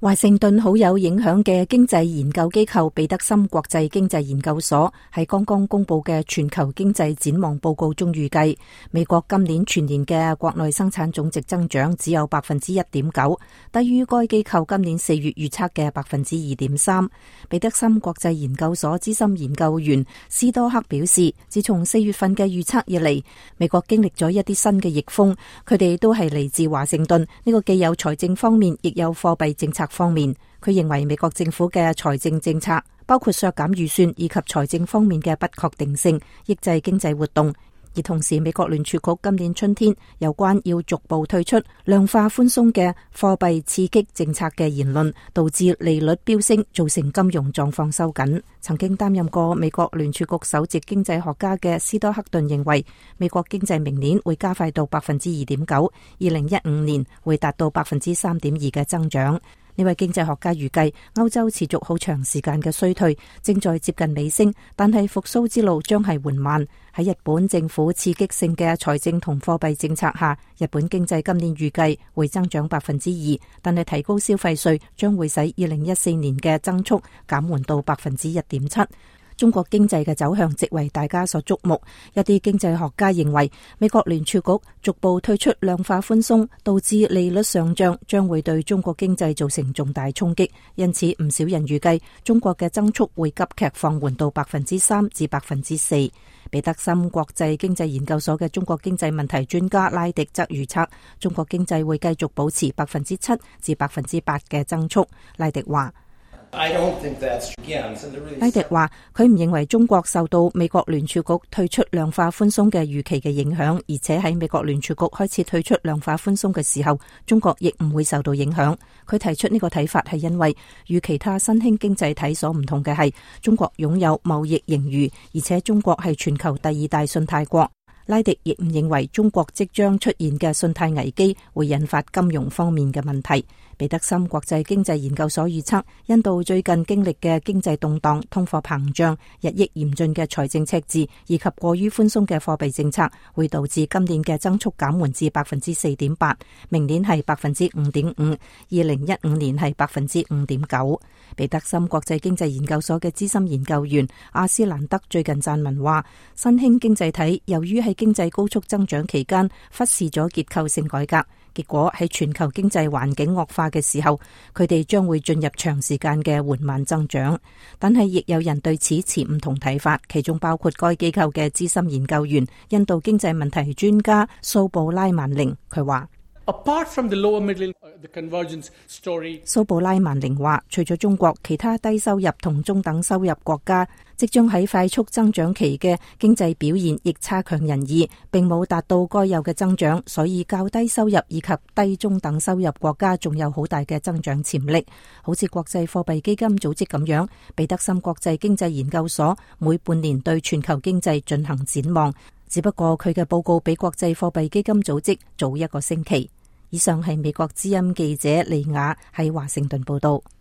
華盛頓好有影響嘅經濟研究機構彼得森國際經濟研究所喺剛剛公布嘅全球經濟展望報告中預計，美國今年全年嘅國內生產總值增長只有 1.9%， 低於該機構今年4月預測嘅 2.3%。彼得森國際研究所資深研究員斯多克表示，自從4月份嘅預測以嚟，美國經歷咗一啲新嘅逆風，佢哋都係嚟自華盛頓，呢個既有財政方面，亦有貨幣政策方面。佢認為美國政府嘅財政政策包括削減預算以及財政方面嘅不確定性，抑制經濟活動。而同時，美國聯儲局今年春天有關要逐步退出量化寬鬆嘅貨幣刺激政策嘅言論，導致利率飆升，造成金融狀況收緊。曾經擔任過美國聯儲局首席經濟學家嘅斯多克頓認為，美國經濟明年會加快到 2.9%，2015年會達到 3.2% 嘅增長。呢位經濟學家預計，歐洲持續好長時間嘅衰退正在接近尾聲，但係復甦之路將係緩慢。喺日本政府刺激性嘅財政同貨幣政策下，日本經濟今年預計會增長 2%， 但係提高消費稅將會使2014年嘅增速減緩到 1.7%。中國經濟嘅走向極為大家所矚目，一啲經濟學家認為美國聯儲局逐步退出量化寬鬆，導致利率上漲，將會對中國經濟造成重大衝擊，因此唔少人預計中國嘅增速會急劇放緩到 3% 至 4%。彼得森國際經濟研究所嘅中國經濟問題專家拉迪則預測，中國經濟會繼續保持 7% 至 8% 嘅增速。拉迪話，佢唔認為中國受到美國聯儲局退出量化寬鬆嘅預期嘅影響，而且喺美國聯儲局開始退出量化寬鬆嘅時候，中國亦唔會受到影響。佢提出呢個睇法係因為與其他新興經濟體所唔同嘅係，中國擁有貿易盈餘，而且中國係全球第2大信貸國。拉迪亦唔認為中國即將出現嘅信貸危機會引發金融方面嘅問題。彼得森國際經濟研究所預測，印度最近經歷嘅經濟動盪、通貨膨脹、日益嚴峻嘅財政赤字以及過於寬鬆嘅貨幣政策，會導致今年嘅增速減緩至 4.8%， 明年係 5.5%，2015年係 5.9%。彼得森國際經濟研究所嘅資深研究員阿斯蘭德最近撰文話，新興經濟體由於喺經濟高速增長期間忽視咗結構性改革，結果喺全球經濟環境惡化嘅時候，佢哋將會進入長時間嘅緩慢增長。但係亦有人對此持唔同睇法，其中包括該機構嘅資深研究員、印度經濟問題專家蘇布拉曼寧。佢話，蘇布拉曼寧話，除咗中國，其他低收入同中等收入國家即將喺快速增長期嘅經濟表現亦差強人意，並冇達到該有嘅增長，所以較低收入以及低中等收入國家仲有好大嘅增長潛力。好似國際貨幣基金組織咁樣，彼得森國際經濟研究所每半年對全球經濟進行展望，只不過佢嘅報告比國際貨幣基金組織早1個星期。以上係美國之音記者利雅喺華盛頓報道。